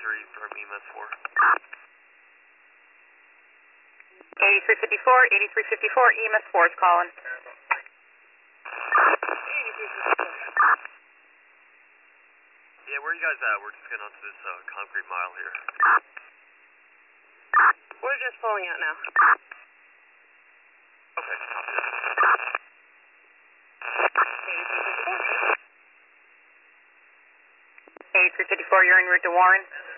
from EMS 4. 8354, 8354, EMS 4 is calling. Yeah, where are you guys at? We're just getting onto this concrete mile here. We're just pulling out now. Okay. 8354, you're en route to Warren.